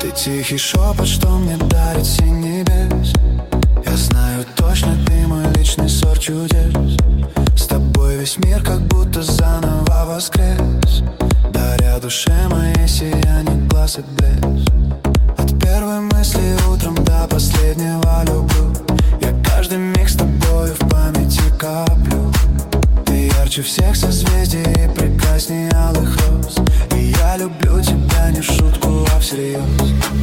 Ты тихий шепот, что мне дарит синь небес. Я знаю точно, ты мой личный сорт чудес. С тобой весь мир как будто заново воскрес, даря душе моей сияние глаз и блеск. От первой мысли утром до последнего люблю. Я каждый миг с тобою в памяти коплю. Ты ярче всех созвездий и прекрасней алых роз. И я люблю тебя не в шутку, а всерьез.